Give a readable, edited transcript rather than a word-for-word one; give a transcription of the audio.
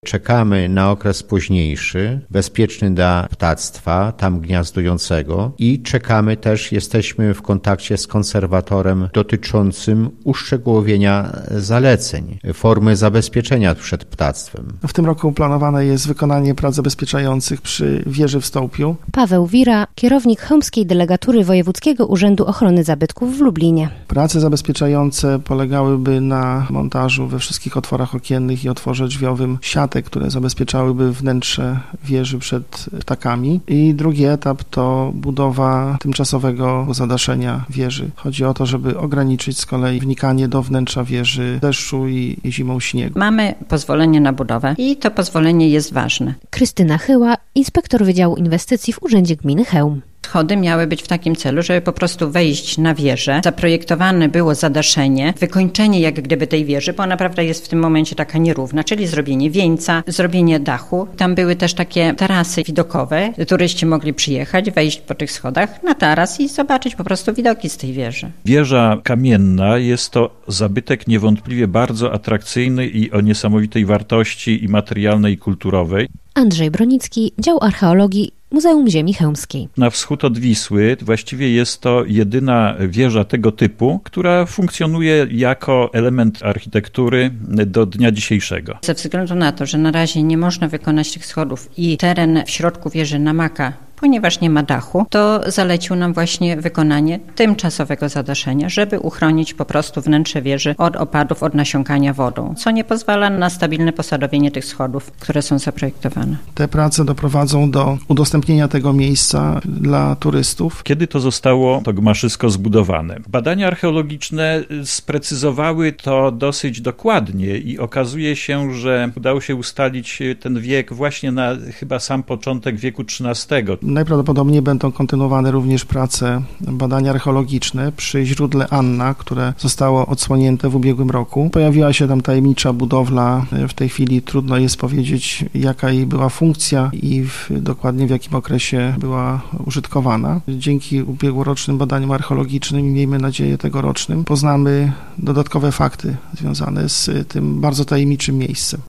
Czekamy na okres późniejszy, bezpieczny dla ptactwa, tam gniazdującego i czekamy też, jesteśmy w kontakcie z konserwatorem dotyczącym uszczegółowienia zaleceń, formy zabezpieczenia przed ptactwem. W tym roku planowane jest wykonanie prac zabezpieczających przy wieży w Stołpiu. Paweł Wira, kierownik chełmskiej delegatury Wojewódzkiego Urzędu Ochrony Zabytków w Lublinie. Prace zabezpieczające polegałyby na montażu we wszystkich otworach okiennych i otworze drzwiowym siatek, które zabezpieczałyby wnętrze wieży przed ptakami. I drugi etap to budowa tymczasowego zadaszenia wieży. Chodzi o to, żeby ograniczyć z kolei wnikanie do wnętrza wieży deszczu i zimą śniegu. Mamy pozwolenie na budowę i to pozwolenie jest ważne. Krystyna Chyła, inspektor Wydziału Inwestycji w Urzędzie Gminy Chełm. Schody miały być w takim celu, żeby po prostu wejść na wieżę. Zaprojektowane było zadaszenie, wykończenie jak gdyby tej wieży, bo ona naprawdę jest w tym momencie taka nierówna, czyli zrobienie wieńca, zrobienie dachu. Tam były też takie tarasy widokowe. Turyści mogli przyjechać, wejść po tych schodach na taras i zobaczyć po prostu widoki z tej wieży. Wieża kamienna jest to zabytek niewątpliwie bardzo atrakcyjny i o niesamowitej wartości i materialnej, i kulturowej. Andrzej Bronicki, Dział Archeologii, Muzeum Ziemi Chełmskiej. Na wschód od Wisły właściwie jest to jedyna wieża tego typu, która funkcjonuje jako element architektury do dnia dzisiejszego. Ze względu na to, że na razie nie można wykonać tych schodów i teren w środku wieży namaka, ponieważ nie ma dachu, to zalecił nam właśnie wykonanie tymczasowego zadaszenia, żeby uchronić po prostu wnętrze wieży od opadów, od nasiąkania wodą, co nie pozwala na stabilne posadowienie tych schodów, które są zaprojektowane. Te prace doprowadzą do udostępnienia tego miejsca dla turystów. Kiedy to zostało to gmaszysko zbudowane? Badania archeologiczne sprecyzowały to dosyć dokładnie i okazuje się, że udało się ustalić ten wiek właśnie na chyba sam początek wieku XIII. Najprawdopodobniej będą kontynuowane również prace, badania archeologiczne przy źródle Anna, które zostało odsłonięte w ubiegłym roku. Pojawiła się tam tajemnicza budowla. W tej chwili trudno jest powiedzieć, jaka jej była funkcja i dokładnie w jakim okresie była użytkowana. Dzięki ubiegłorocznym badaniom archeologicznym i miejmy nadzieję tegorocznym poznamy dodatkowe fakty związane z tym bardzo tajemniczym miejscem.